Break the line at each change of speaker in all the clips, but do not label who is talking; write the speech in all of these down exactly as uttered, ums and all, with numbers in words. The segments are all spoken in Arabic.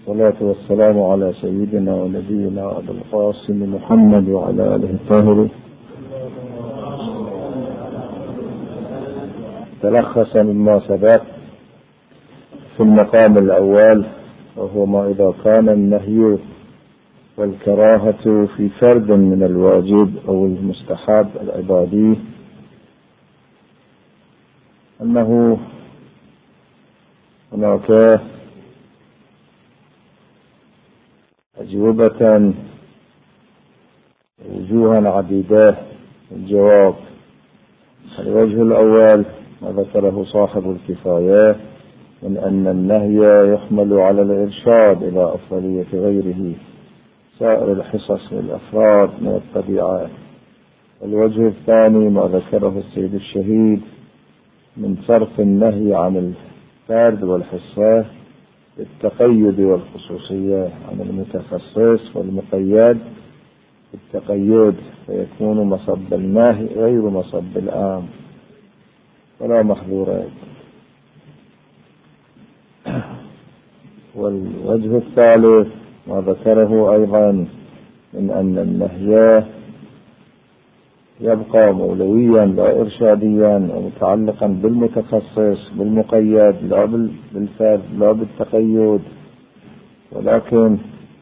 والصلاة والسلام على سيدنا ونبينا أبي القاسم محمد وعلى آله الطاهرين. تلخص مما سبق في المقام الأول، وهو ما إذا كان النهي والكراهة في فرد من الواجب أو المستحب العبادي، أنه هناك أجوبة وجوها عديدة. الجواب: الوجه الأول ما ذكره صاحب الكفاية من أن النهي يحمل على الإرشاد إلى أفضلية غيره سائر الحصص والأفراد من الطبيعة. الوجه الثاني ما ذكره السيد الشهيد من صرف النهي عن الفرد والحصة بالتقيد والخصوصية، عن المتخصص والمقيد بالتقيد، فيكون مصب النهي غير مصب العام ولا محظورات. والوجه الثالث ما ذكره أيضا من أن النهي يبقى مولويا لا إرشاديا ومتعلقا بالمتخصص بالمقيد لا بالفرد لا بالتقيد، ولكن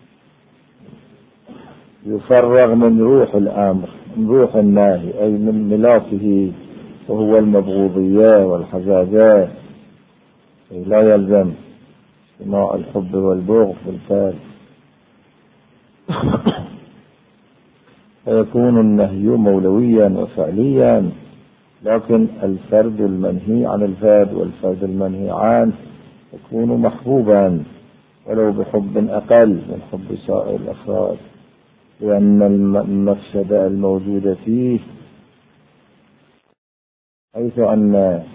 يفرغ من روح الأمر، من روح النهي، أي من ملاكه، وهو المبغوضية والحزازة. لا يلزم اجتماع الحب والبغض بالفعل، فيكون النهي مولويا وفعليا، لكن الفرد المنهي عن الفرد والفرد المنهي عنه يكون محبوبا ولو بحب أقل من حب سائر الأفراد، لأن المفسدة الموجودة فيه حيث أن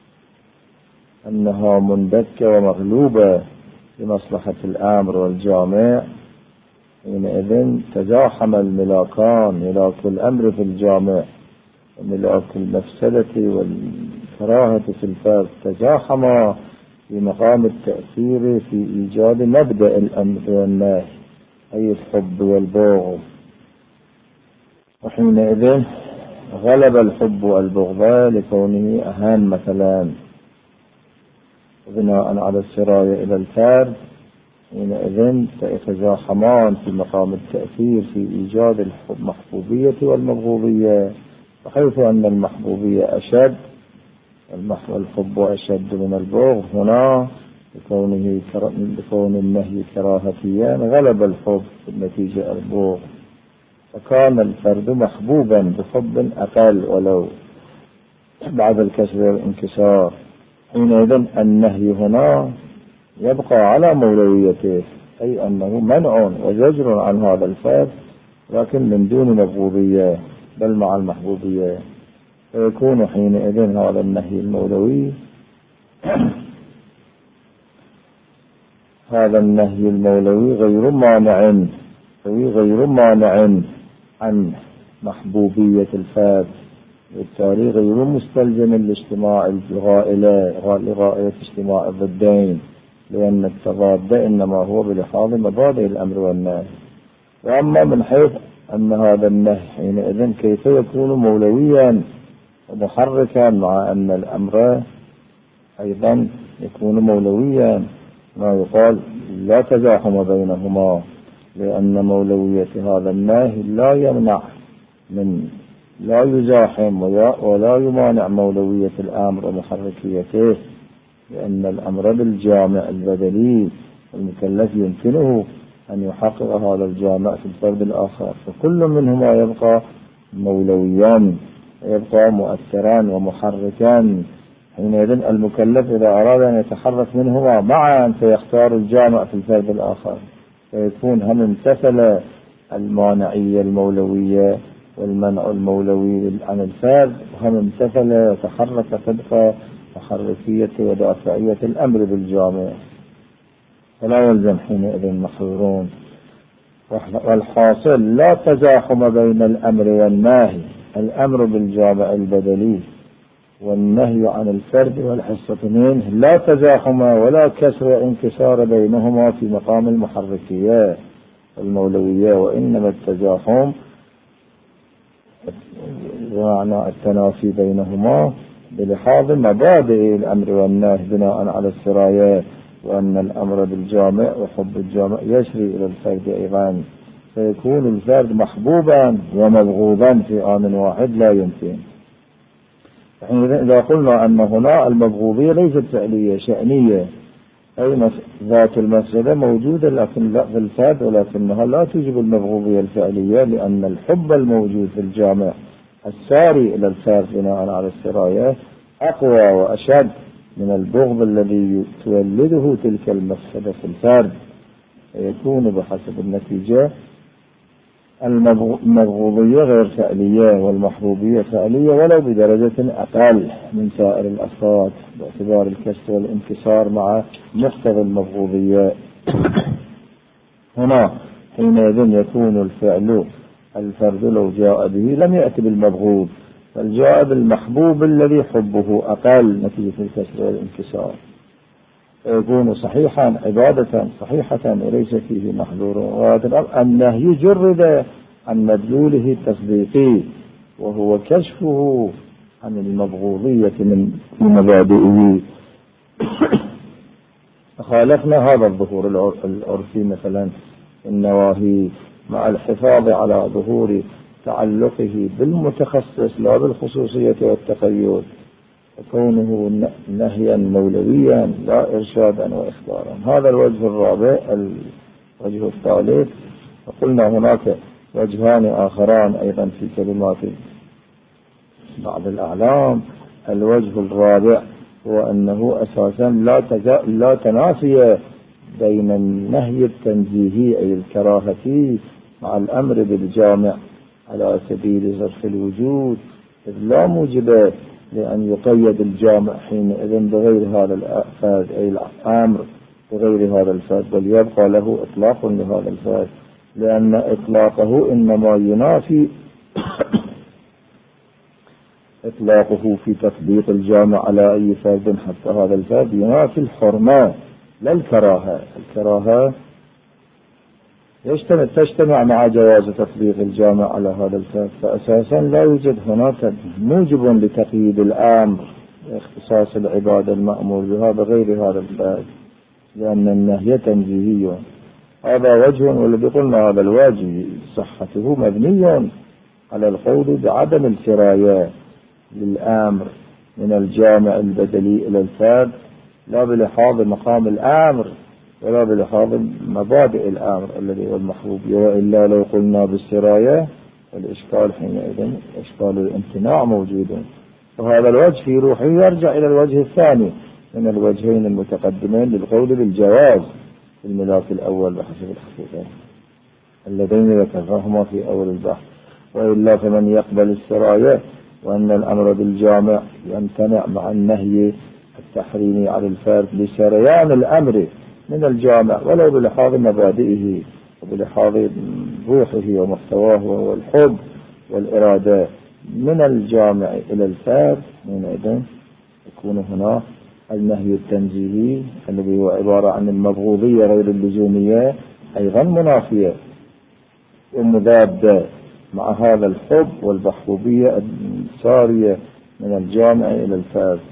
أنها مندكة ومغلوبة لمصلحة الأمر والجامع، حينئذ تزاحم الملاكان، ملاك الأمر في الجامع وملاك المفسدة والكراهة في الفرد، تزاحما في مقام التأثير في إيجاد مبدأ الأمر والنهي، أي الحب والبغض. وحينئذ غلب الحب والبغض لكونه أهم مثلا بناء على السراية إلى الفرد، حينئذ سيتزاحمان في مقام التأثير في إيجاد المحبوبية والمبغوضية، بحيث أن المحبوبية أشد والحب أشد من البغض. هنا لكونه لكون النهي كراهتيا غلب الحب في النتيجة البغض، فكان الفرد محبوبا بحب أقل ولو بعد الكسر والانكسار. حينئذ النهي هنا يبقى على مولويته، أي أنه منع وزجر عن هذا الفرد، لكن من دون مبغوضية بل مع المحبوبية، فيكون حينئذ هذا النهي المولوي هذا النهي المولوي غير مانع غير مانع عن محبوبية الفرد، بالتالي غير مستلزم الاجتماع الغائلة لغائية اجتماع الضدين، لأن التضاد إنما هو بلحاظ مبادئ الأمر والنهي. وأما من حيث أن هذا النهي حينئذ كيف يكون مولويا ومحركا مع أن الأمر أيضا يكون مولويا، ما يقال لا تزاحم بينهما، لأن مولوية هذا النهي لا يمنع من لا يزاحم ولا يمانع مولوية الأمر ومحركيته، لأن الأمر بالجامع البدلي المكلف يمكنه أن يحقق هذا الجامع في الفرد الآخر، فكل منهما يبقى مولويا يبقى مؤثرا ومحركا. حينئذ المكلف إذا أراد أن يتحرك منهما معا فيختار الجامع في الفرد الآخر، فيكون هم امتثل المانعية المولوية والمنع المولوي عن الفرد، وهم امتثل وتحرك طبق محركية ودافعية الأمر بالجامع، فلا يلزم حينئذ محظورون. والحاصل لا تزاحم بين الأمر والنهي، الأمر بالجامع البدلي والنهي عن الفرد والحصة منه لا تزاحم ولا كسر انكسار بينهما في مقام المحركية المولوية، وإنما التزاحم معنى التنافي بينهما بلحاظ مبادئ الأمر والنهي بناء على السراية، وأن الأمر بالجامع وحب الجامع يسري إلى الفرد أيضا، فيكون الفرد محبوبا ومبغوضا في آن واحد لا يمكن. إذا قلنا أن هنا المبغوضية ليست فعلية شأنية، أي ذات المفسدة موجودة لكن لا في الفرد، ولكنها لا توجب المبغوضية الفعلية، لأن الحب الموجود في الجامع الساري إلى الفرد بناء على السراية أقوى وأشد من البغض الذي تولده تلك المفسدة في الفرد، يكون بحسب النتيجة المبغوضية غير فعلية والمحبوبية فعلية ولو بدرجة أقل من سائر الأفراد باعتبار الكسر والانكسار مع مقتضى المبغوضية. هنا حينئذ يكون الفعل الفرد لو جاء به لم يأتي بالمبغوض، بل جاء بالمحبوب الذي حبه أقل نتيجة الكسر والانكسار، فيكون صحيحا عبادة صحيحة وليس فيه محظور. النهي جرد عن مدلوله التصديقي وهو كشفه عن المبغوضية من مبادئه. خالفنا هذا الظهور العرفي مثلا النواهي مع الحفاظ على ظهور تعلقه بالمتخصص لا بالخصوصية والتقيد، وكونه نهيا مولويا لا إرشادا وإخبارا. هذا الوجه الرابع. الوجه الثالث، وقلنا هناك وجهان آخران أيضا في كلمات بعض الأعلام. الوجه الرابع هو أنه أساسا لا, لا تنافي بين النهي التنزيهي أي الكراهة مع الأمر بالجامع على سبيل ظرف الوجود، إذ لا موجب لأن يقيد الجامع حينئذ بغير هذا الفرد أي الأمر بغير هذا الفرد، بل يبقى له إطلاق لهذا الفرد، لأن إطلاقه إنما ينافي إطلاقه في تطبيق الجامع على أي فرد حتى هذا الفرد ينافي الحرمة لا الكراهة. الكراهة يجتمع تجتمع مع جواز تطبيق الجامع على هذا الفرد، فأساسا لا يوجد هناك موجب لتقييد الأمر اختصاص العبادة المأمور بها بغير هذا الفرد، لأن النهي تنزيهي. هذا وجه، والذي قلنا هذا الواجب صحته مبني على القول بعدم السراية للأمر من الجامع البدلي إلى الفرد، لا بلحاظ مقام الأمر ولا بلحاظ مبادئ الأمر الذي هو المحبوب، وإلا لو قلنا بالسراية الإشكال حينئذ إشكال الامتناع موجود. وهذا الوجه في روحه يرجع إلى الوجه الثاني من الوجهين المتقدمين للقول بالجواز في الملاك الأول بحسب الحقيقة اللذين ذكرهما في أول البحث. وإلا فمن يقبل السراية وأن الأمر بالجامع يمتنع مع النهي التحريمي على الفرد لسريان الأمر من الجامع ولو بلحاظ مبادئه وبلحاظ روحه ومحتواه وهو الحب والإرادة من الجامع إلى الفرد، حينئذ يكون هنا النهي التنزيهي الذي هو عبارة عن المبغوضية غير اللزومية أيضا منافية ومضادة مع هذا الحب والمحبوبية السارية من الجامع إلى الفرد،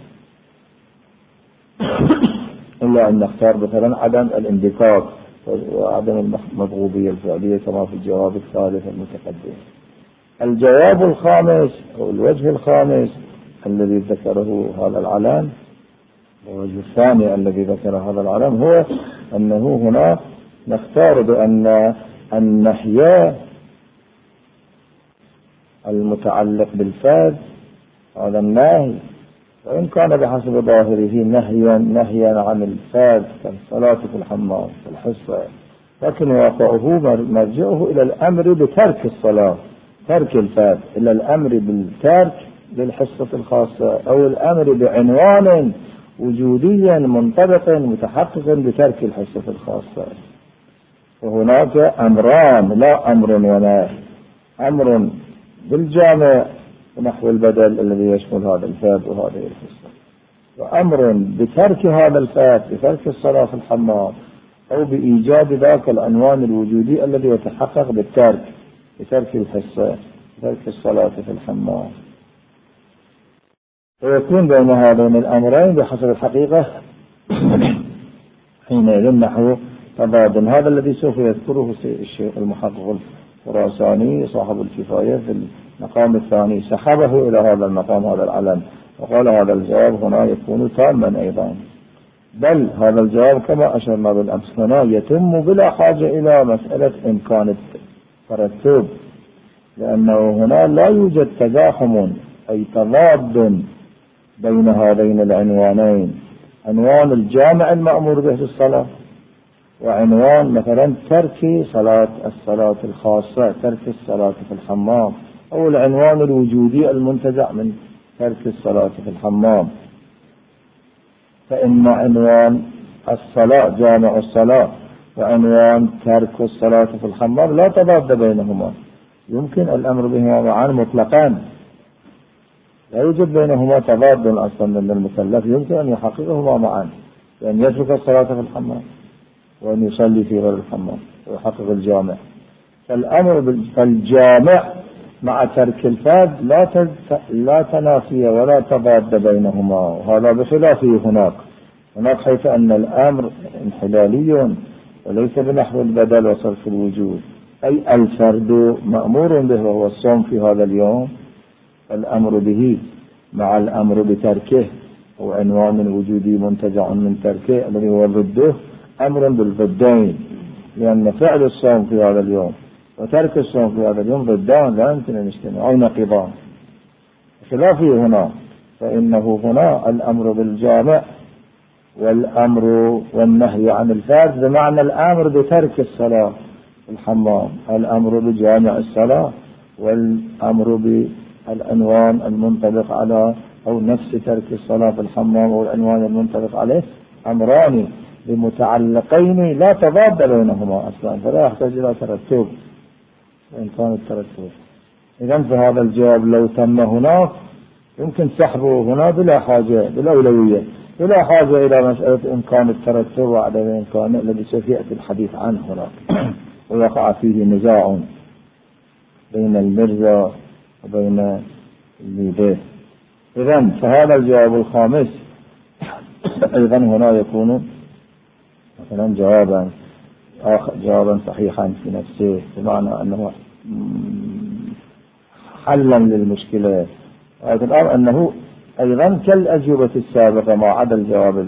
إلا أن نختار مثلا عدم الاندفاق وعدم المبغوضية الفعلية كما في الجواب الثالث المتقدم. الجواب الخامس أو الوجه الخامس الذي ذكره هذا العلم، الوجه الثاني الذي ذكر هذا العلم، هو أنه هنا نختار بأن النهي المتعلق بالفرد هذا النهي وإن كان بحسب ظاهره نهيا نهيا عن الفرد كالصلاة في الحمام في الحصة، لكن واقعه مرجعه إلى الأمر بترك الصلاة ترك الفرد، إلى الأمر بالترك للحصة الخاصة أو الأمر بعنوان وجوديا منطبق متحقق بترك الحصة الخاصة. وهناك أمران لا أمر ونهي، أمر بالجامع ونحو البدل الذي يشمل هذا الفات وهذه الخصلة. وأمر بترك هذا الفات، بترك الصلاة في الحمام، أو بإيجاد ذاك العنوان الوجودي الذي يتحقق بالترك، بترك الحصة، بترك الصلاة في الحمام. ويكون بين هذين الأمرين بحسب الحقيقة حينئذ نحو تضاد. هذا الذي سوف يذكره الشيخ المحقق الخراساني صاحب الكفاية في المقام الثاني، سحبه إلى هذا المقام، هذا العلم، وقال هذا الجواب هنا يكون تاما أيضا. بل هذا الجواب كما أشرنا بالأمس هنا يتم بلا حاجة إلى مسألة إمكان الترتب، لأنه هنا لا يوجد تزاحم أي تضاد بين هذين العنوانين، عنوان الجامع المأمور به في الصلاة، وعنوان مثلا ترك صلاة الصلاة الخاصة، ترك الصلاة في الحمام، أو العنوان الوجودي المنتزع من ترك الصلاة في الحمام. فإن عنوان الصلاة جامع الصلاة وعنوان ترك الصلاة في الحمام لا تضاد بينهما، يمكن الأمر بهما معا مطلقا، لا يوجد بينهما تضاد أصلا، من المكلف يمكن أن يحققهما معا، بأن يترك الصلاة في الحمام وأن يصلي في غير الحمام ويحقق الجامع. فالأمر بالجامع مع ترك الفرد لا لا تنافي ولا تضاد بينهما، وهذا بخلافه هناك هناك حيث أن الأمر انحلالي وليس بنحو البدل وصرف الوجود، أي الفرد مأمور به وهو الصوم في هذا اليوم، الأمر به مع الأمر بتركه هو عنوان وجودي منتزع من تركه الذي هو ضده، أمر بالضدين، لأن فعل الصوم في هذا اليوم وترك الصوم في هذا اليوم ضدان لا يمكن أن يجتمعوا أو نقيضان. خلافه هنا، فإنه هنا الأمر بالجامع والأمر والنهي عن الفرد بمعنى الأمر بترك الصلاة في الحمام، الأمر بجامع الصلاة والأمر بالعنوان المنطبق على أو نفس ترك الصلاة في الحمام أو العنوان المنطبق عليه أمران بمتعلقين لا تضاد بينهما أصلا، فلا يحتاج إلى ترتب وإن كان الترتب. إذن فهذا الجواب لو تم هناك يمكن سحبه هنا بلا حاجة بالأولوية، بلا حاجة إلى مسألة إمكان الترتب وعدم إمكان الذي سوف يأتي الحديث عنه هناك ويقع فيه نزاع بين المرزا وبين الميديه. إذن فهذا الجواب الخامس أيضا هنا يكون مثلا جوابا آخر، جوابا صحيحا في نفسه، بمعنى أنه حلا للمشكلة. الآن أنه أيضا كالأجوبة السابقة ما عدا الجواب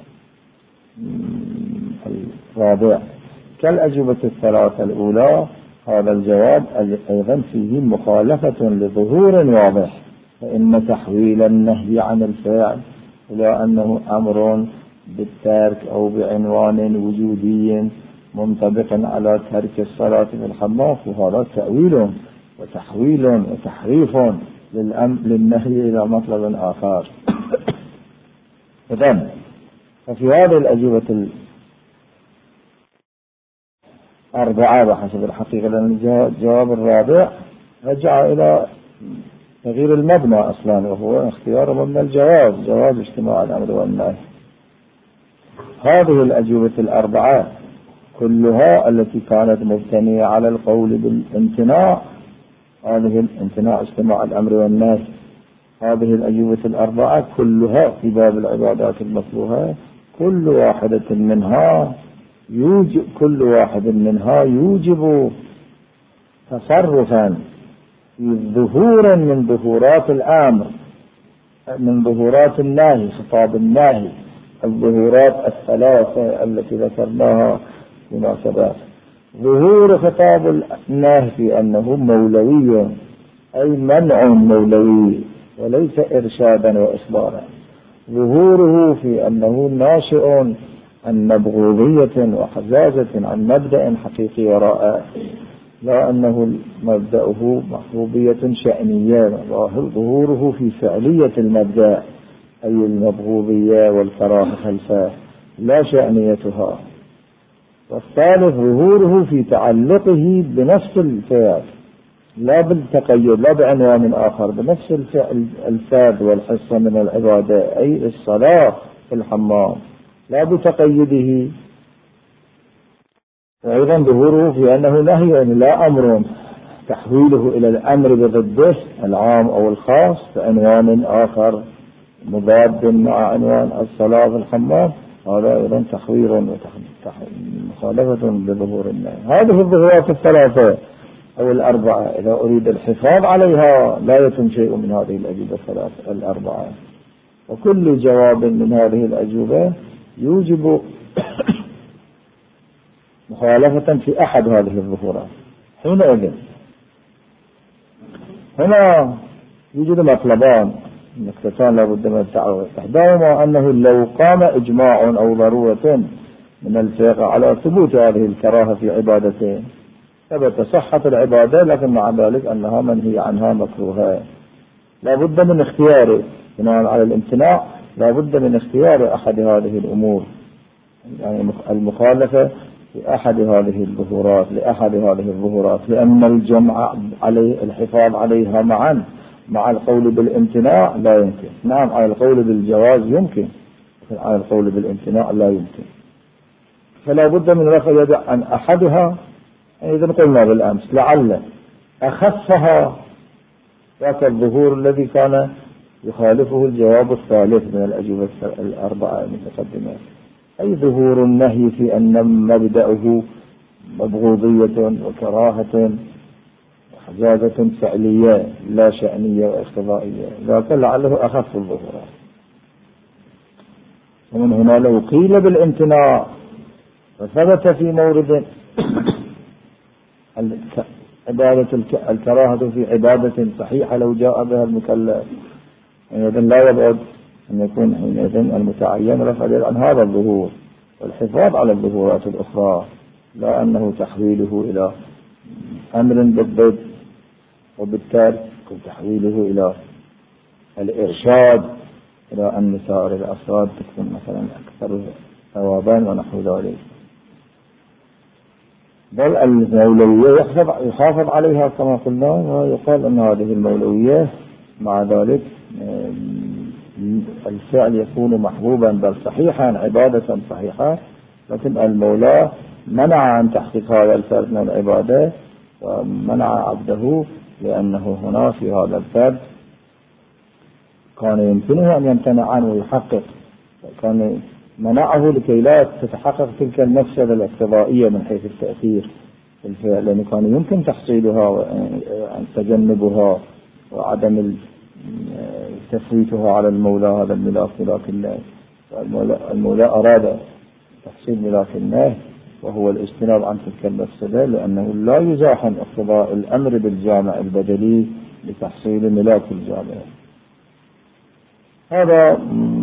الرابع، كالأجوبة الثلاثة الأولى، هذا الجواب أيضا فيه مخالفة لظهور واضح، فإن تحويل النهي عن الفعل إلى أنه أمر بالترك أو بعنوان وجودي منطبق على ترك الصلاة في الحمام، وهذا تأويل وتحويل وتحريف للنهي إلى مطلب آخر. إذن ففي هذه الأجوبة الأربعة بحسب الحقيقة، لأن الجواب الرابع رجع إلى تغيير المبنى أصلا، وهو اختيار مبنى الجواب، جواب اجتماع الأمر والنهي. هذه الأجوبة الأربعة كلها التي كانت مبتنية على القول بالامتناع، هذه الامتناع اجتماع الأمر والنهي، هذه الأجوبة الأربعة كلها في باب العبادات المطلوبة، كل واحدة منها يوجب كل واحد منها يوجب تصرفا في ظهور من ظهورات الأمر، من ظهورات النهي، خطاب النهي، الظهورات الثلاثة التي ذكرناها مناسبات. ظهور خطاب النهي في أنه مولوي، أي منع مولوي وليس إرشادا وإخبارا. ظهوره في أنه ناشئ عن مبغوضية وحزازة، عن مبدأ حقيقي وراء، لا أنه مبدأه محبوبية شأنية. ظهوره في فعلية المبدأ، أي المبغوضية والكراهة خلفه، لا شأنيتها. والثالث ظهوره في تعلقه بنفس الفعل، لا بالتقيد، لا بعنوان آخر، بنفس الفعل الفاد والحصة من العبادة، أي الصلاة في الحمام، لا بتقيده. وأيضا ظهوره في أنه نهي لا أمر، تحويله إلى الأمر بضده العام أو الخاص بعنوان آخر مضاد مع عنوان الصلاة في الحمام، هذا أيضا تحوير ومخالفة بظهور النهي. هذه الظهورات الثلاثة أو الأربعة إذا أريد الحفاظ عليها لا يتم شيء من هذه الأجوبة الثلاثة الأربعة، وكل جواب من هذه الأجوبة يوجب مخالفة في أحد هذه الظهورات. حينئذ هنا يوجد مطلبان نقطتان لابد من التعرض. إحداهما أنه لو قام إجماع أو ضرورة من الفقه على ثبوت هذه الكراهة في عبادته ثبت صحة العبادة، لكن مع ذلك أنها منهي عنها مكروهة، لابد من اختياره بناء على الامتناع، لابد من اختيار أحد هذه الأمور، يعني المخالفة في أحد هذه الظهورات لأحد هذه الظهورات، لأن الجمع عليه الحفاظ عليها معا مع القول بالامتناع لا يمكن. نعم على القول بالجواز يمكن، لكن على القول بالامتناع لا يمكن، فلا بد من رفع يد عن أحدها. إذا قلنا بالأمس لعل أخفها ذاك الظهور الذي كان يخالفه الجواب الثالث من الأجوبة الأربعة المتقدمة، أي ظهور النهي في أن مبدأه مبغوضية وكراهة وحجازة فعلية لا شأنية واقتضائية، ذاك لعله أخف الظهورات. ومن هنا لو قيل بالامتناع وثبت في مورد عبادة الكراهة في عبادة صحيحة لو جاء بها المكلف، حينئذ لا يبعد أن يكون حينئذ المتعين رفع اليد عن هذا الظهور والحفاظ على الظهورات الأخرى، لا أنه تحويله إلى أمر بالضد وبالتالي تحويله إلى الإرشاد إلى أن سائر الأفراد تكون مثلا أكثر ثوابا ونحو ذلك، بل المولوية يحافظ عليها كما قلنا، ويقال أن هذه المولوية مع ذلك الفعل يكون محبوبا بل صحيحا عبادة صحيحة، لكن المولى منع عن تحقيق هذا الفرد من العبادة ومنع عبده، لأنه هنا في هذا الفرد كان يمكنه أن يمتنع عنه ويحقق، كان منعه لكي لا تتحقق تلك المفسدة الاقتضائية من حيث التأثير في الفعل، لأنه كان يمكن تحصيلها وتجنبها وعدم تفويتها على المولى هذا الملاك ملاك الله. المولى أراد تحصيل ملاك الله وهو الاجتناب عن تلك المفسدة، لأنه لا يزاحم اقتضاء الأمر بالجامع البدلي لتحصيل ملاك الجامع. هذا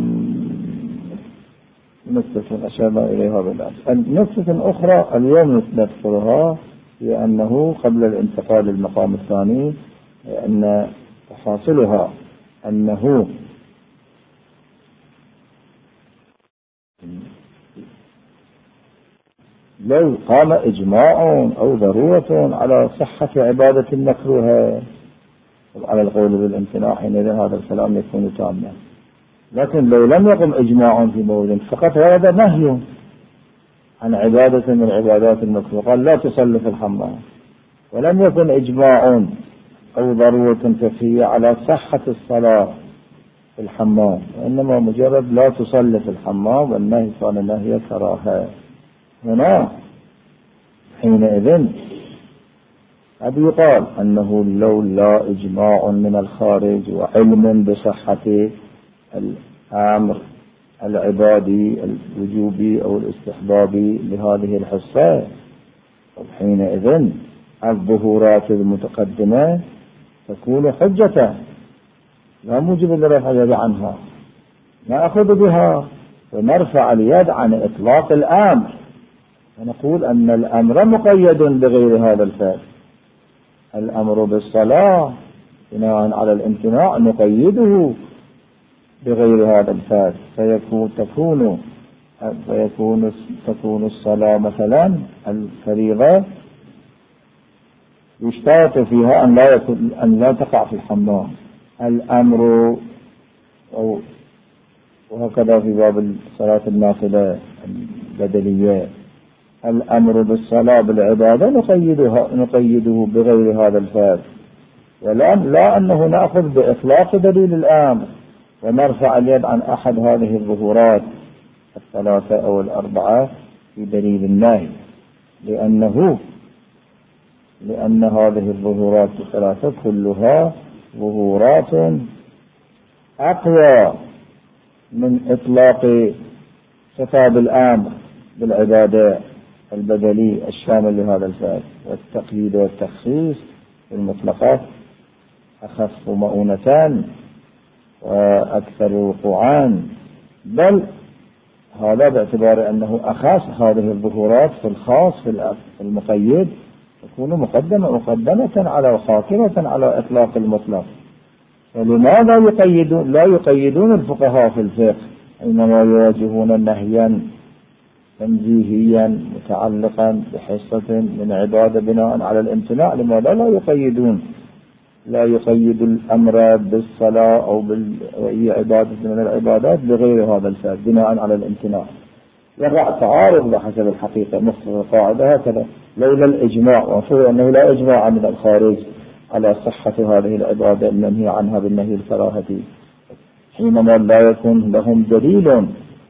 نقطة أشرنا إليها بالأمس. النقطة أخرى اليوم نذكرها هي أنه قبل الانتقال للمقام الثاني أن تحاصلها أنه لو قام إجماع أو ضرورة على صحة عبادة المكروهة على القول بالامتناع، حينئذ هذا الكلام يكون تاما. لكن لو لم يقم إجماع في مورد فقط ورد نهي عن عبادة من عبادات المكروه، قال لا تصلي في الحمام، ولم يكن إجماع أو ضرورة كفية على صحة الصلاة في الحمام، وإنما مجرد لا تصلي في الحمام، والنهي كان نهي كراهة. هنا حينئذ قد يقال أنه لو لا إجماع من الخارج وعلم بصحة الأمر العبادي الوجوبي أو الاستحبابي لهذه الحصة، حينئذ الظهورات المتقدمة تكون حجة لا موجب لرفع اليد عنها، نأخذ بها ونرفع اليد عن إطلاق الأمر ونقول أن الأمر مقيد بغير هذا الفعل. الأمر بالصلاة بناء على الامتناع نقيده بغير هذا الفعل، فيكون تكون فيكون تكون الصلاة مثلا الفريضة يشترط فيها أن لا يكون أن لا تقع في الحمام. الأمر أو وهكذا في باب الصلاة النافلة البدلية، الأمر بالصلاة بالعبادة نقيدها نقيده بغير هذا الفعل، ولا لا أنه نأخذ بإطلاق دليل الأمر ونرفع اليد عن أحد هذه الظهورات الثلاثة أو الأربعة في دليل النهي، لأنه لأن هذه الظهورات الثلاثة كلها ظهورات أقوى من إطلاق خطاب الأمر بالعبادة البدلي الشامل لهذا الفعل، والتقييد والتخصيص بالمطلقات أخف مؤونتان وأكثر وقوعان، بل هذا باعتبار أنه أخص هذه الظهورات في الخاص في المقيد تكون مقدمة مقدمة على وخاتمة على إطلاق المطلق. فلماذا يقيدون لا يقيدون الفقهاء في الفقه إنما يواجهون نهيا تنزيهيا متعلقا بحصة من عبادة بناء على الامتناع؟ لماذا لا يقيدون لا يقيد الأمر بالصلاة أو بأي عبادة من العبادات بغير هذا الفعل بناء على الامتناع؟ يقع تعارض بحسب الحقيقة مصدر القاعدة هكذا، لولا الإجماع، وفرض أنه لا إجماع من الخارج على صحة هذه العبادة المنهي عنها بالنهي الكراهتي، حينما لا يكون لهم دليل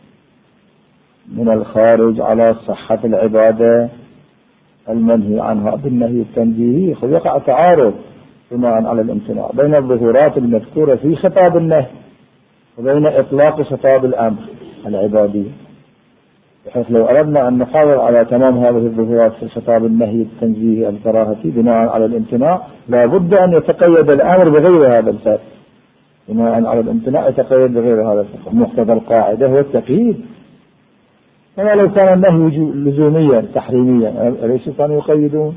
من الخارج على صحة العبادة المنهي عنها بالنهي التنزيهي، فيقع تعارض بناء على الامتناع بين الظهورات المذكورة في خطاب النهي وبين إطلاق خطاب الأمر العبادي، بحيث لو أردنا أن نحافظ على تمام هذه الظهورات في خطاب النهي التنزيهي الكراهتي بناء على الامتناع لا بد أن يتقيد الأمر بغير هذا الفعل، بناء على الامتناع يتقيد بغير هذا الفعل. مقتضى القاعدة هو التقييد، كما لو كان النهي لزوميا تحريميا أليس كانوا يقيدون؟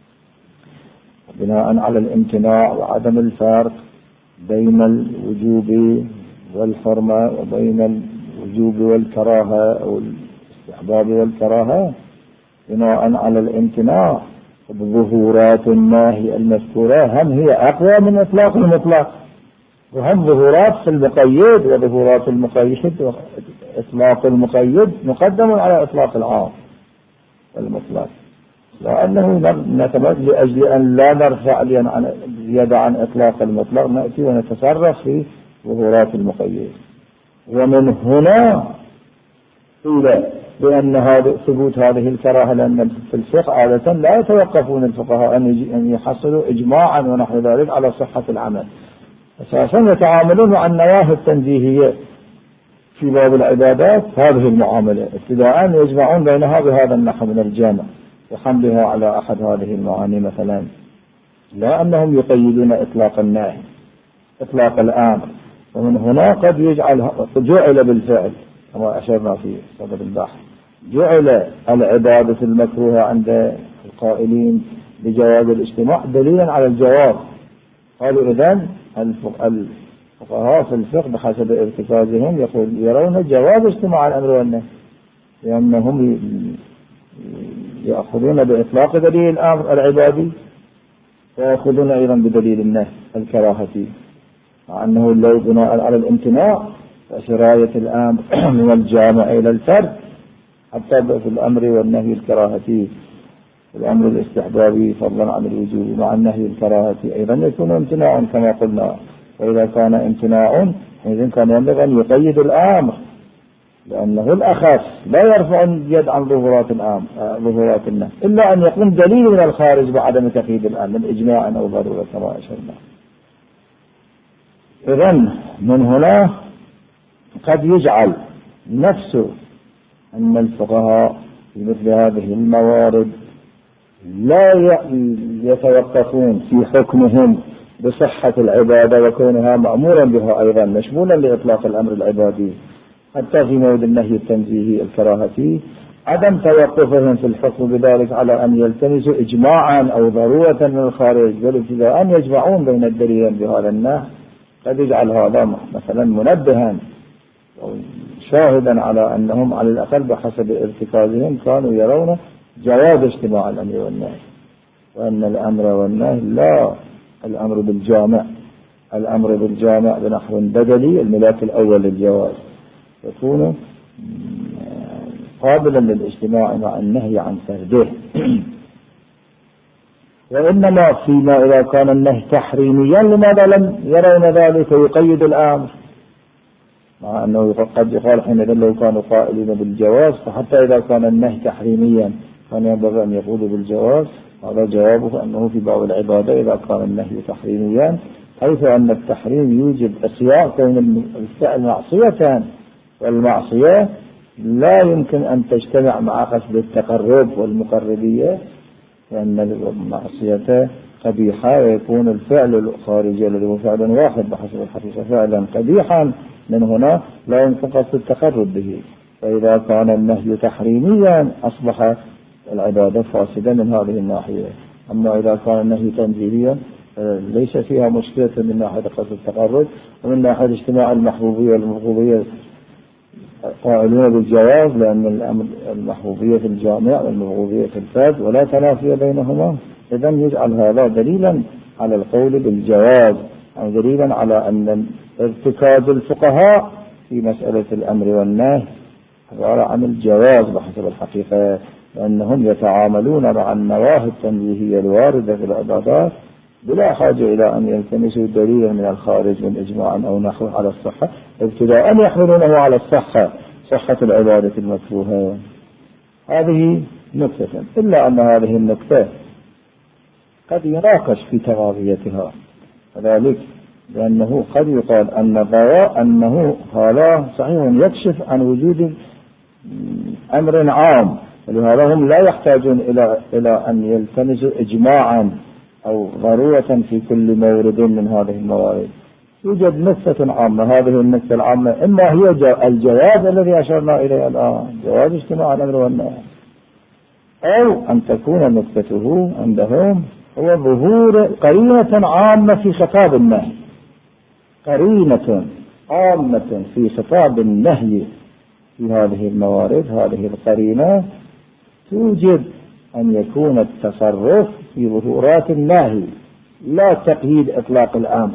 بناء على الامتناع وعدم الفرق بين الوجوب والحرمة وبين الوجوب والكراهة أو الاستحباب والكراهة، بناء على الامتناع ظهورات النهي المذكورة هم هي أقوى من إطلاق المطلق، وهم ظهورات في المقيد، وظهورات المقيد إطلاق المقيد مقدم على إطلاق العام المطلق، لأنه نتمد لأجل أن لا نرفع اليد عن إطلاق المطلق نأتي ونتصرف في ظهورات المقيد. ومن هنا قيل بأن هذا ثبوت هذه الكراهة، لأن في الفقه عادة لا يتوقفون الفقهاء أن يحصلوا إجماعا ونحو ذلك على صحة العمل، أساسا يتعاملون مع النواهي التنزيهية في باب العبادات هذه المعاملة ابتداء يجمعون بينها بهذا النحو من الجامع وحملها على أحد هذه المعاني مثلا، لا أنهم يقيدون إطلاق النهي إطلاق الأمر. ومن هنا قد يجعل جعل بالفعل كما أشرنا في صدر البحث، جعل العبادة المكروهة عند القائلين بجواز الاجتماع دليلا على الجواز. قالوا إذن الفقهاء في الفقه بحسب ارتكازهم يقول يرون جواز اجتماع الأمر والنهي، لأنهم يأخذون بإطلاق دليل الأمر العبادي ويأخذون أيضا بدليل النهي الكراهتي، مع أنه لو بناء على الامتناع وسراية الأمر من الجامع إلى الفرد حتى في الأمر والنهي الكراهتي، الأمر الاستحبابي فضلا عن الوجوب مع النهي الكراهتي أيضا يكون امتناع كما قلنا. وإذا كان امتناع إذن كان ينبغي أن يقيد الأمر لأنه الأخص لا يرفع اليد عن ظهورات الأمر ظهورات النهي إلا أن يكون دليل من الخارج بعدم تقييد الأمر من إجماع أو ضرورة كما أشرنا. إذن من هنا قد يجعل نفسه أن الفقهاء في مثل هذه الموارد لا يتوقفون في حكمهم بصحة العبادة وكونها مأمورا بها أيضا مشمولا لإطلاق الأمر العبادي، حتى في مورد النهي التنزيهي الكراهتي عدم توقفهم في الحكم بذلك على أن يلتمسوا إجماعا أو ضرورة من الخارج، بل ابتداء أن يجمعون بين الدليلين بهذا النهي قد يجعل هذا مثلا منبها شاهدا على أنهم على الأقل بحسب ارتكازهم كانوا يرون جواز اجتماع الأمر والنهي. وأن الأمر والنهي لا الأمر بالجامع، الأمر بالجامع بنحو بدلي الملاك الأول للجواز يكون قابلا للاجتماع مع النهي عن فرده. وإنما فيما إذا كان النهي تحريميا لماذا لم يرون ذلك ويقيد الأمر، مع أنه قد يقال حينئذ لو كانوا قائلين بالجواز فحتى إذا كان النهي تحريميا كان ينبغي أن يقولوا بالجواز. هذا جوابه أنه في باب العبادة إذا كان النهي تحريميا، حيث أن التحريم يوجب عصيان كون الفعل معصية، والمعصية لا يمكن أن تجتمع مع قصد التقرب والمقربية، لأن المعصية قبيحة ويكون الفعل الخارجي الذي هو فعل واحد بحسب الحقيقة فعلا قبيحا، من هنا لا يمكن قصد التقرب به. فإذا كان النهي تحريميا أصبح العبادة فاسدة من هذه الناحية. أما إذا كان النهي تنزيهيا ليس فيها مشكلة من ناحية قصد التقرب، ومن ناحية اجتماع المحبوبية والمبغوضية قائلون بالجواز، لأن المحبوبية في الجامع والمبغوضية في الفرد ولا تنافي بينهما. إذن يجعل هذا دليلا على القول بالجواز، أو دليلا على أن ارتكاز الفقهاء في مسألة الأمر والنهي عبارة عن الجواز بحسب الحقيقة، لأنهم يتعاملون مع النواهي التنزيهية الواردة في العبادات بلا حاجة إلى أن يلتمسوا دليلا من الخارج من إجماع أو نحو على الصحة، ابتداء يحملونه على الصحة، صحة العبادة المكروهة. هذه نكتة، إلا أن هذه النكتة قد يناقش في تغاضيتها، وذلك لأنه قد يقال أن ضواء أنه هذا صحيح يكشف عن وجود أمر عام، ولهذا هم لا يحتاجون إلى إلى أن يلتمسوا إجماعا أو ضرورة في كل مورد من هذه الموارد. يوجد نكتة عامة، هذه النكتة العامة إما هي الجواز الذي أشرنا إليه الآن، جواز اجتماع الأمر والنهي، أو أن تكون نكتته عندهم هو ظهور قرينة عامة في خطاب النهي، قرينة عامة في خطاب النهي في هذه الموارد. هذه القرينة توجب أن يكون التصرف في ظهورات النهي، لا تقييد إطلاق الأمر.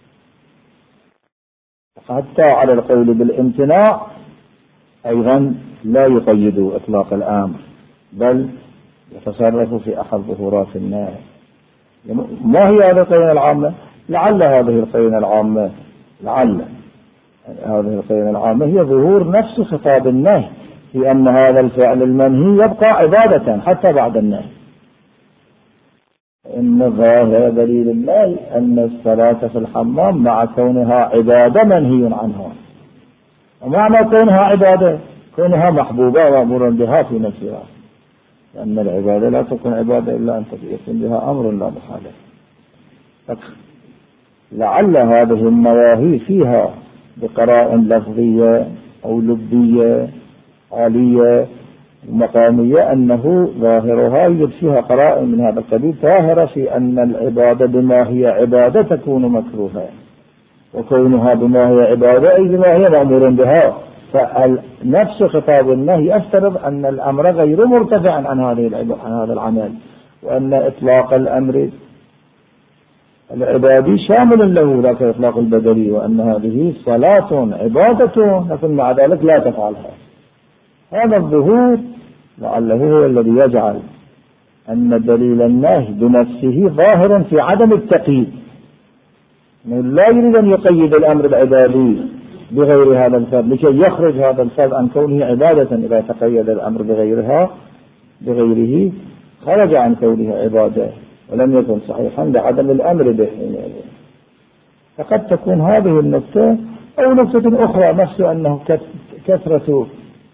حتى على القول بالامتناع أيضا لا يقيد إطلاق الأمر، بل يتصرف في أحد ظهورات النهي. ما هي هذه القرينة العامة؟ لعل هذه القرينة العامة لعل هذه القرينة العامة هي ظهور نفس خطاب النهي، في أن هذا الفعل المنهي يبقى عبادة حتى بعد النهي. إن ظاهر دليل الله أن الصلاة في الحمام مع كونها عبادة منهي عنها، ومعنى كونها عبادة كونها محبوبة ومأمور بها في نفسها، لأن العبادة لا تكون عبادة إلا أن يكون بها أمر لا محالة. لعل هذه النواهي فيها بقراء لفظية أو لبية عالية مقامية أنه ظاهرها يوجد فيها قراء من هذا القبيل ظاهرة في أن العبادة بما هي عبادة تكون مكروهة، وكونها بما هي عبادة أي بما هي مأمور بها. فنفس خطاب النهي يفترض أن الأمر غير مرتفع عن هذه عن هذا العمل، وأن إطلاق الأمر العبادي شامل له ذاك إطلاق البدلي، وأن هذه صلاة عبادة لكن مع ذلك لا تفعلها. هذا الظهور لعله هو الذي يجعل أن دليل النهي بنفسه ظاهرا في عدم التقييد، لا يريد أن يقيد الأمر العبادي بغير هذا الفرد لكي يخرج هذا الفرد عن كونه عبادة. إذا تقيد الأمر بغيرها بغيره خرج عن كونه عبادة ولم يكن صحيحا لعدم الأمر به. فقد تكون هذه النكتة أو نكتة أخرى، نفس أنه كثرة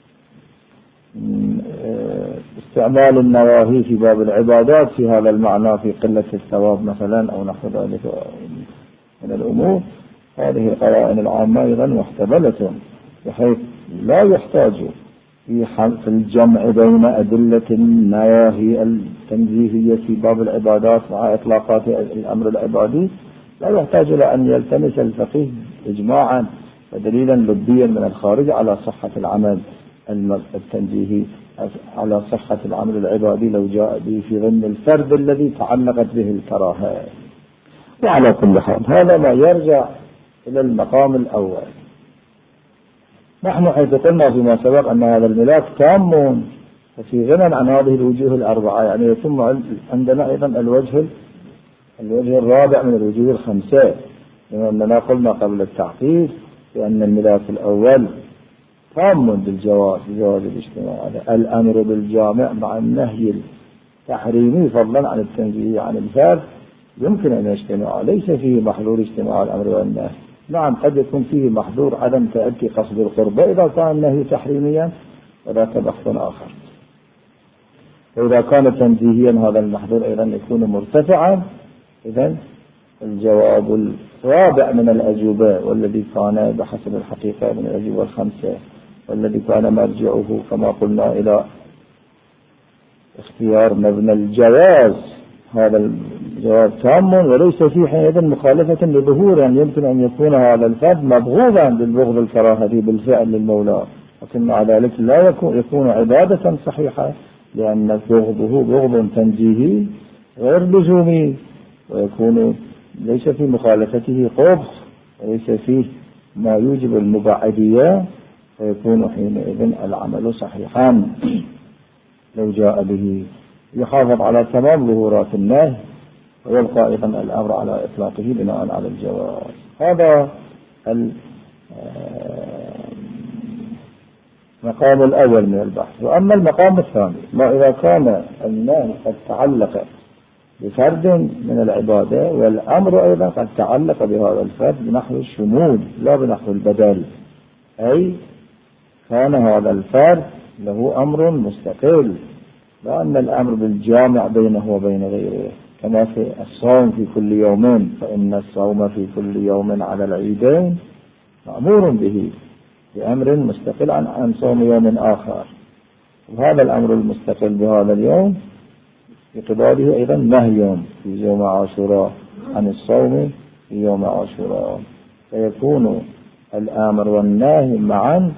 استعمال النواهي في باب العبادات في هذا المعنى في قلة الثواب مثلا أو نحو ذلك من الأمور. هذه القرائن العامة أيضا محتملة، بحيث لا يحتاج في الجمع بين أدلة النواهي التنزيهية في باب العبادات مع إطلاقات الأمر العبادي، لا يحتاج إلى أن يلتمس الفقيه إجماعا ودليلا لبيا من الخارج على صحة العمل التنزيهي على صحة العمل العبادي لو جاء به في ضمن الفرد الذي تعلقت به الكراهة. وعلى كل حال هذا ما يرجع إلى المقام الأول. نحن حيث قلنا فيما سبق أن هذا الملاك تام ففي غنى عن هذه الوجوه الأربعة، يعني يتم عندنا أيضا الوجه الوجه الرابع من الوجوه الخمسة، لأننا قلنا قبل التعقيد بأن الملاك الأول تام بالجواز بجواز الاجتماع، الأمر بالجامع مع النهي التحريمي فضلا عن التنزيه عن الفرد يمكن أن يجتمع، ليس فيه محظور اجتماع الأمر والنهي. نعم قد يكون فيه محظور عدم تأتي قصد القربة إذا كان النهي تحريميا وذاك بحث آخر، وإذا كان تنزيهيا هذا المحظور أيضا يكون مرتفعا. إذن الجواب الرابع من الأجوبة والذي كان بحسب الحقيقة من الأجوبة الخمسة والذي كان مرجعه كما قلنا إلى اختيار مبنى الجواز، هذا الجواب تام وليس فيه حينئذ مخالفة لظهور، يعني يمكن أن يكون هذا الفرد مبغوضا بالبغض الكراهة بالفعل للمولى، لكن مع ذلك لا يكون, يكون عبادة صحيحة، لأن بغضه بغض تنزيهي غير لزومي، ويكون ليس في مخالفته قبح وليس فيه ما يوجب المبعدية، فيكون حينئذ العمل صحيحا لو جاء به. يحافظ على تمام ظهورات النهي ويبقى أيضا الأمر على إطلاقه بناء على الجواز. هذا المقام الأول من البحث. وأما المقام الثاني ما إذا كان النهي قد تعلق بفرد من العبادة والأمر أيضا قد تعلق بهذا الفرد بنحو الشمول لا بنحو البدل، أي كان هذا الفرد له أمر مستقل، لأن الأمر بالجامع بينه وبين غيره، كما في الصوم في كل يوم، فإن الصوم في كل يوم على العيدين مأمور به بأمر مستقل عن, عن صوم يوم آخر، وهذا الأمر المستقل بهذا اليوم في قباله أيضا نهي في يوم عاشوراء عن الصوم في يوم عاشوراء، فيكون الآمر والنهي معا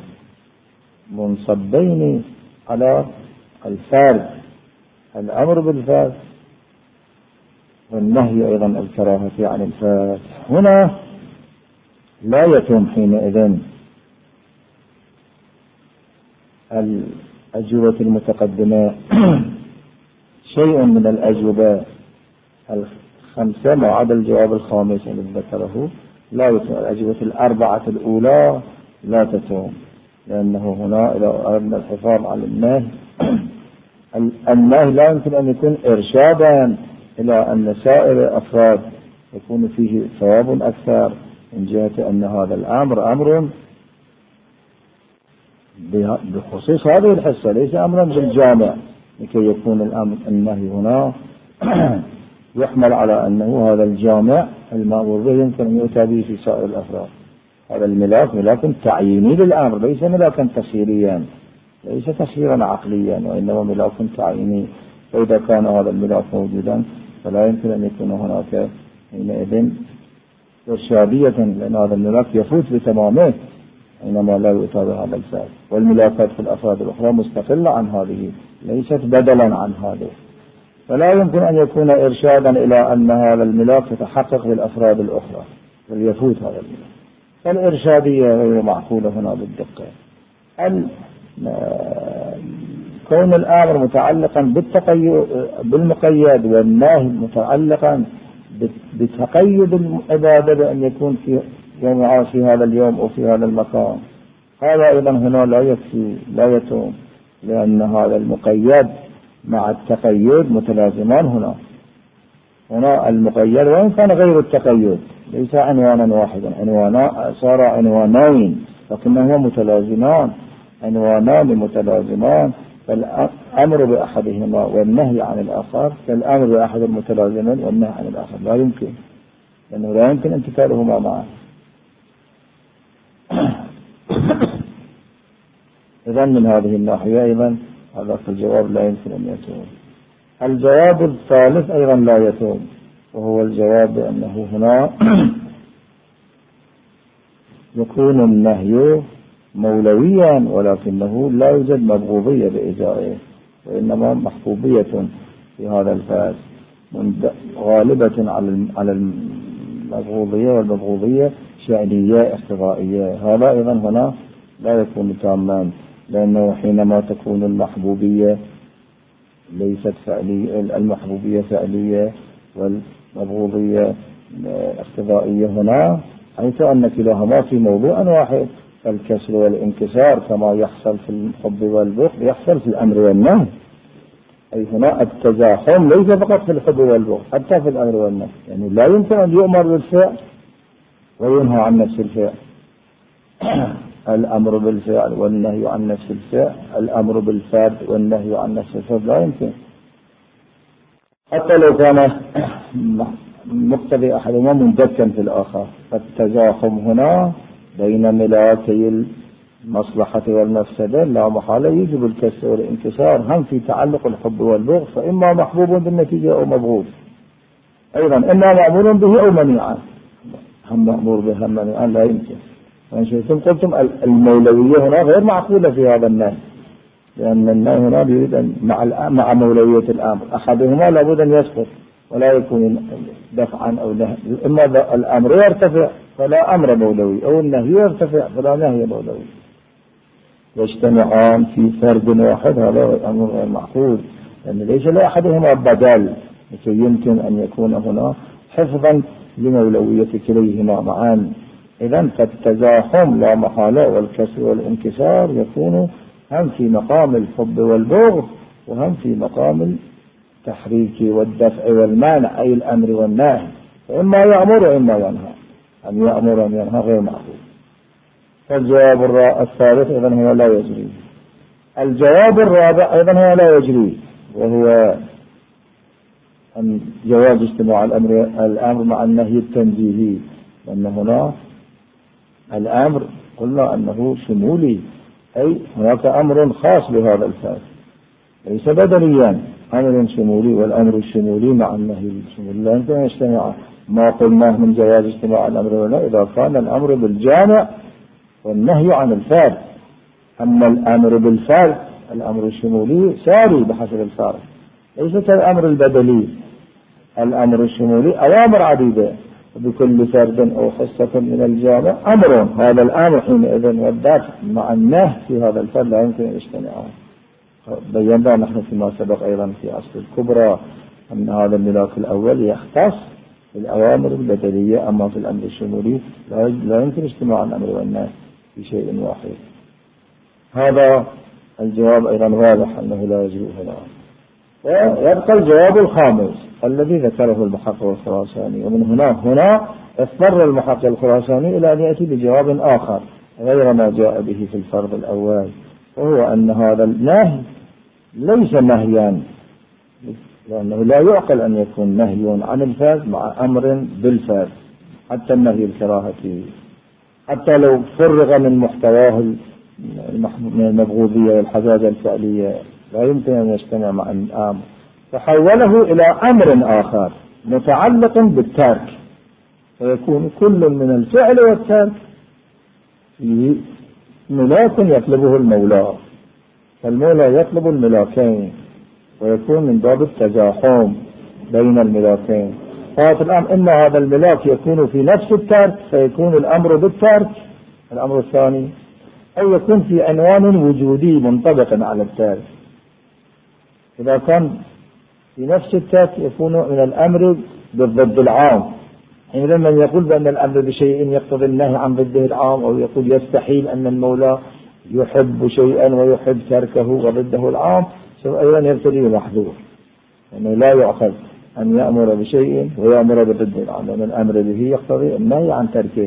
منصبين على الفرد، الأمر بالفرد والنهي أيضا الكراهة عن الفرد. هنا لا يتم حينئذ الأجوبة المتقدمة شيء من الأجوبة الخمسة ما عدا الجواب الخامس الذي ذكره، لا يتم. الأجوبة الأربعة الأولى لا تتم، لأنه هنا إذا أردنا الحفاظ على النهي النهي لا يمكن أن يكون إرشادا إلى أن سائر الأفراد يكون فيه ثواب أكثر، من جهة أن هذا الأمر أمر بخصوص هذه الحصة ليس أمرا بالجامع، لكي يكون الأمر النهي هنا يحمل على أنه هذا الجامع المأمور به يمكن أن يؤتى به في سائر الأفراد. هذا الملاك ملاك تعييني للأمر، ليس ملاكا تخييريا، ليس تخييرا عقليا، وإنما ملاك تعييني. فإذا كان هذا الملاك موجودا فلا يمكن أن يكون هناك حينئذ إرشادية، لأن هذا الملاك يفوت بتمامه إنما لا يؤتى بهذا الفعل. والملاكات في الأفراد الأخرى مستقلة عن هذه، ليست بدلا عن هذه، فلا يمكن أن يكون إرشادا إلى أن هذا الملاك يتحقق للأفراد الأخرى بل يفوت هذا الملاك. فالإرشادية غير معقولة هنا بالدقة. كون الأمر متعلقا بالتقيد بالمقيد والنهي متعلقا بتقيد العبادة بأن يكون في يوم في هذا اليوم أو في هذا المكان، هذا أيضا هنا لا يكفي لا يتم، لأن هذا المقيد مع التقيد متلازمان. هنا هنا المقيد وإن كان غير التقيد ليس عنوانا واحدا، عنوانا صار عنوانين لكنهما متلازمان، عنوانان متلازمان، فالأمر بأحدهما والنهي عن الآخر كالأمر بأحد المتلازمين والنهي عن الآخر، لا يمكن، لأنه لا يمكن امتثالهما معا. إذن من هذه الناحية أيضا هذا الجواب لا يمكن أن يتم. الجواب الثالث أيضا لا يتم، وهو الجواب بأنه هنا يكون النهي مولويا، ولكنه لا يوجد مبغوضية بإزائه، وإنما محبوبية في هذا الفاس غالبة على المبغوضية، والمبغوضية شأنية اقتضائية. هذا أيضا هنا لا يكون تاما، لأنه حينما تكون المحبوبية ليست فعلية، المحبوبية فعلية والمبغوضية اقتضائية هنا، حيث أن كلاهما في موضوع واحد. فالكسر والانكسار كما يحصل في الحب والبغض يحصل في الأمر والنهي، أي هنا التزاحم ليس فقط في الحب والبغض، حتى في الأمر والنهي. يعني لا يمكن أن يؤمر بالفعل وينهى عن نفس الفعل. الأمر بالفعل والنهي عن نفس الفعل، الأمر بالفعل والنهي عن نفس الفعل لا يمكن، حتى لو كان مقتضي أحدهما مندكا في الآخر. فالتزاحم هنا بين ملاكي المصلحة والمفسدة لا محالة يجب الكسر والانكسار، هم في تعلق الحب والبغض، فإما محبوب بالنتيجة أو مبغوض، أيضا إما مأمور به أو منيعا، هم مأمور به هم منيعا لا يمكن. وانشئتم قلتم المولوية هنا غير معقولة في هذا النهي، لأن النهي هنا يريد مع مع مولوية الأمر أحدهما لابد أن يسقط ولا يكون دفعا أو نهي. إما الأمر يرتفع فلا أمر مولوي، أو النهي يرتفع فلا نهي مولوي، يجتمعان في فرد واحد. هذا أمر غير معقول، لأن ليس لأحدهما بدل، لكي يمكن أن يكون هنا حفظا لمولوية كليهما معا. إذن فالتزاحم لا محالة والكسر والانكسار يكون هم في مقام الحب والبغض، وهم في مقام التحريك والدفع والمانع، أي الأمر والنهي، فإما يأمر وإما ينهى. أن يأمر وأن ينهى غير معقول. فالجواب الثالث إذن هو لا يجري. الجواب الرابع أيضا هو لا يجري، وهو أن جواز اجتماع الأمر الأمر مع النهي التنزيهي، لأن هنا الأمر قلنا أنه شمولي، أي هناك أمر خاص بهذا الفعل ليس بدليا، أمر شمولي، والأمر الشمولي مع النهي الشمولي لا يمكن أن يجتمع. ما قلناه من جواز اجتماع الأمر ولا إذا كان الأمر بالجامع والنهي عن الفعل. أما الأمر بالفعل الأمر الشمولي ساري بحسب الفارق، ليس كالأمر البدلي. الأمر الشمولي أوامر عديدة بكل فرد أو حصة من الجامع أمر، هذا الأمر حينئذ والدافع مع النهي في هذا الفعل لا يمكن أن يجتمعان. بينا نحن فيما سبق أيضا في أصل الكبرى أن هذا الملاك الأول يختص بالأوامر البدلية، أما في الأمر الشمولي لا يمكن اجتماع الأمر والنهي في شيء واحد. هذا الجواب أيضا واضح أنه لا يجري هنا. ويبقى الجواب الخامس الذي ذكره المحقق الخراساني، ومن هنا هنا اضطر المحقق الخراساني إلى أن يأتي بجواب آخر غير ما جاء به في الفرض الأول، وهو أن هذا النهي ليس نهيا، لأنه لا يعقل أن يكون نهي عن الفاز مع أمر بالفاز، حتى النهي الكراهة، حتى لو فرغ من محتواه من المبغوضية والحجاجة الفعلية لا يمكن أن يجتمع مع الأمر، فحوله إلى أمر آخر متعلق بالترك، فيكون كل من الفعل والترك في ملاك يطلبه المولى، فالمولى يطلب الملاكين، ويكون من باب التزاحم بين الملاكين. ففي الأمر إن هذا الملاك يكون في نفس الترك فيكون الأمر بالترك الأمر الثاني، أو يكون في عنوان وجودي منطبق على الترك. إذا كان في نفس الترك يكون من الأمر بالضد العام، حينئذ من يقول بأن الأمر بشيء يقتضي النهي عن ضده العام، أو يقول يستحيل أن المولى يحب شيئا ويحب تركه وضده العام، سوف أيضا يبتدي محظور، لأنه لا يعقل أن يأمر بشيء ويأمر بضد العام، لأن الأمر به يقتضي النهي عن تركه،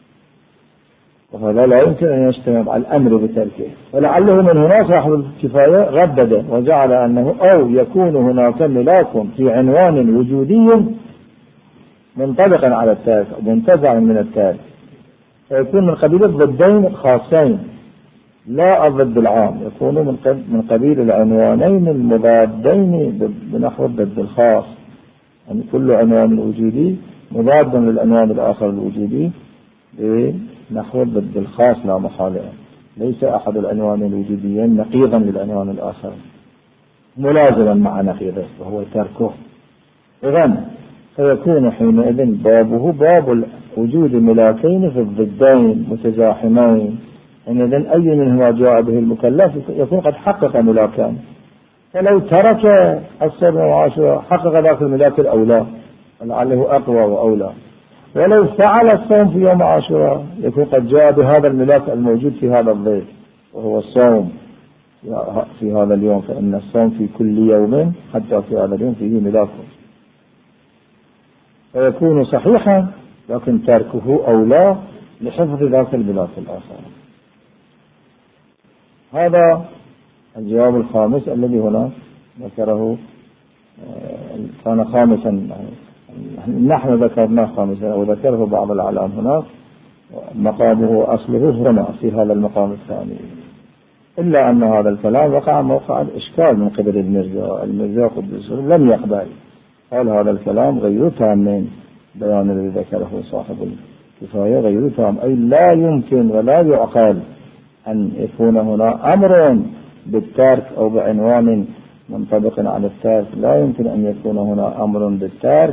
وهذا لا يمكن أن يجتمع الأمر بتركه. ولعله من هنا صاحب الكفاية غدد وجعل أنه أو يكون هناك ملاك في عنوان وجودي منطبقا على التارك منتزعا من التارك، فيكون من قبيل الضدين خاصين لا الضد العام، يكون من قبيل العنوانين المضادين بنحو الضد الخاص، يعني كل عنوان وجودي مضاد للعنوان الآخر الوجودي بنحو الضد الخاص لا محالة. ليس أحد العنوان الوجوديين نقيضا للعنوان الآخر ملازما مع نقيضه وهو تركه. إذن فيكون حينئذ بابه باب وجود ملاكين في الضدين متزاحمين، حينئذ أي منهما جاء به المكلف يكون قد حقق ملاكان، فلو ترك الصوم وعاشوراء حقق ذاك الملاك الأولى لعله أقوى وأولى، ولو فعل الصوم في يوم عاشوراء يكون قد جاء بهذا الملاك الموجود في هذا الضيف وهو الصوم في هذا اليوم، فإن الصوم في كل يوم حتى في هذا اليوم فيه ملاك، فيكون صحيحا لكن تركه أولى لحفظ ذاك الملاك الآخر. هذا الجواب الخامس الذي هنا ذكره، كان خامسا نحن ذكرناه خامسا وذكره بعض الأعلام هنا، مقامه أصله هنا في هذا المقام الثاني، إلا أن هذا الكلام وقع موقع الإشكال من قبل المرجع. المرجع قدس لم يقبل، قال هذا الكلام غير تام، بيان الذي ذكره صاحب الكفاية غير تام، أي لا يمكن ولا يعقل أن يكون هنا أمر بالترك أو بعنوان منطبق على الترك، لا يمكن أن يكون هنا أمر بالترك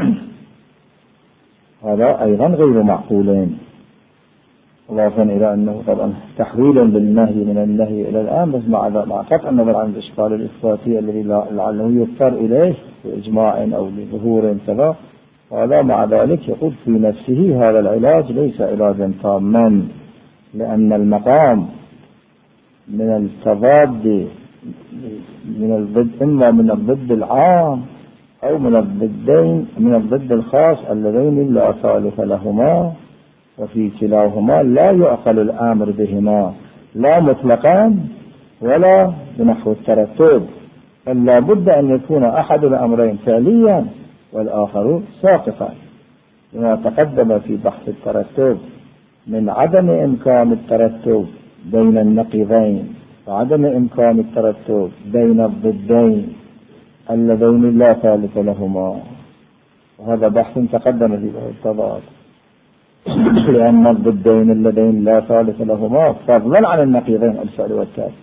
هذا أيضا غير معقولين، إضافة إلى أنه طبعا تحويل للنهي من النهي إلى الآن، بس مع مع قطع النظر عن الإشكال الإثباتي الذي لعله يضطر إليه بإجماع أو لظهور كذا، هذا مع ذلك يقول في نفسه هذا العلاج ليس علاجا تاما، لأن المقام من التضاد من الضد، إما من الضد العام أو من الضدين من الضد الخاص اللذين لا ثالث لهما، وفي كلاهما لا يعقل الآمر بهما لا مطلقا ولا بنحو الترتب، فلا بد أن يكون أحد الأمرين فعليا والآخر ساقطا، لما تقدم في بحث الترتب من عدم إمكان الترتب بين النقيضين وعدم إمكان الترتب بين الضدين اللذين لا ثالث لهما، وهذا بحث تقدم في التضاد، لأن الضدين اللذين لا ثالث لهما فضلا عن النقيضين الفعل والتالي،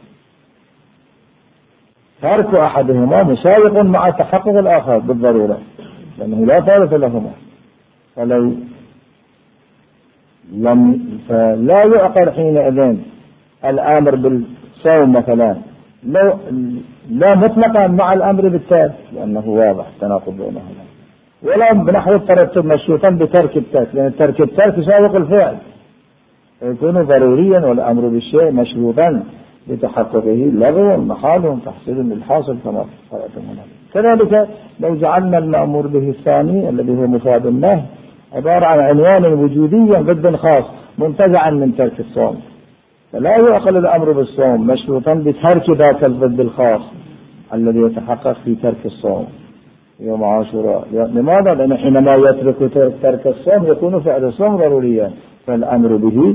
ترك أحدهما مساوق مع تحقق الآخر بالضرورة لأنه لا ثالث لهما، فلو لم فلا يعقل حينئذ الأمر بالصوم مثلا لو لا مطلقا مع الأمر بالترك لأنه واضح تناقض بينهما، ولا بنحو الترتب مشروطا بترك الترك، لأن ترك الترك يساوق الفعل يكون ضروريا، والأمر بالشيء مشروطا بتحققه لغو محال تحصيل للحاصل كما قرأتم. كذلك لو جعلنا المأمور به الثاني الذي هو مفاد النهي عبارة عن عنوان وجوديا ضد خاص منتزعا من ترك الصوم، فلا يعقل الأمر بالصوم مشروطا بترك ذاك الضد الخاص الذي يتحقق في ترك الصوم يوم عاشوراء. لماذا؟ لأن حينما يترك ترك الصوم يكون فعل الصوم ضروريا، فالأمر به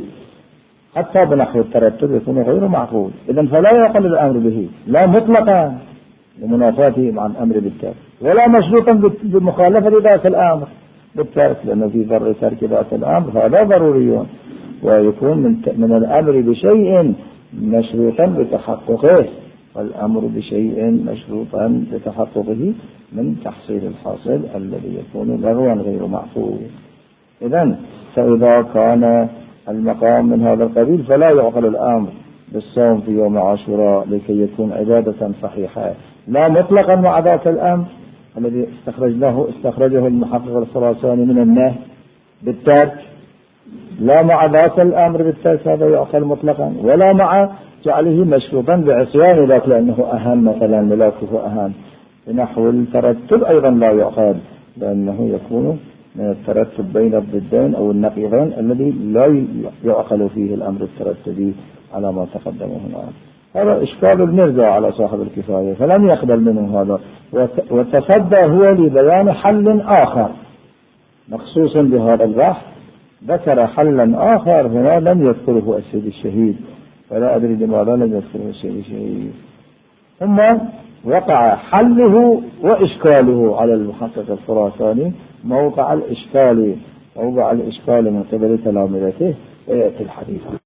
حتى بنحو الترتب يكون غير معقول، إذن فلا يعقل الأمر به لا مطلقا لمنافاته مع الأمر بالترك، ولا مشروطا بمخالفة ذاك الأمر بالترك، لأنه في ضر ترك ذاك الأمر هذا ضروري، ويكون من, من الأمر بشيء مشروطا بتحققه، والأمر بشيء مشروطا بتحققه من تحصيل الحاصل الذي يكون لغوا غير معقول. إذن فإذا كان المقام من هذا القبيل فلا يعقل الأمر بالصوم في يوم عاشوراء لكي يكون عبادة صحيحة لا مطلقا مع ذاك الأمر الذي استخرجناه استخرجه المحقق الخراساني من النهي بالترك، لا مع ذاك الأمر بالترك هذا يعقل مطلقا، ولا مع جعله مشروطا بعصيان ذاك لأنه أهم مثلا ملاكه أهم، بنحو الترتب أيضا لا يعقل لأنه يكون من الترتب بين الضدين أو النقيضين الذي لا يعقل فيه الأمر الترتبي على ما تقدم هنا. هذا إشكال المرجع على صاحب الكفاية فلم يقبل منه هذا، وتصدى هو لبيان حل آخر مخصوص بهذا البحث، ذكر حلا آخر هنا لم يذكره السيد الشهيد، فلا أدري لماذا لم يذكره السيد الشهيد، ثم وقع حله وإشكاله على المحقق الخراساني موقع الإشكال موقع الإشكال من قبل تلامذته ويأتي الحديث.